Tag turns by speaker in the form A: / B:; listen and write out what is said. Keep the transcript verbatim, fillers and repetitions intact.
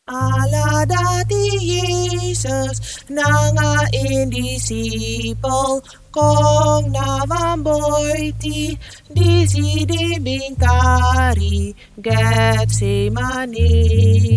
A: Ala dati Jesus nga indisciple kong namamboy ti di si di bingkari Getsemani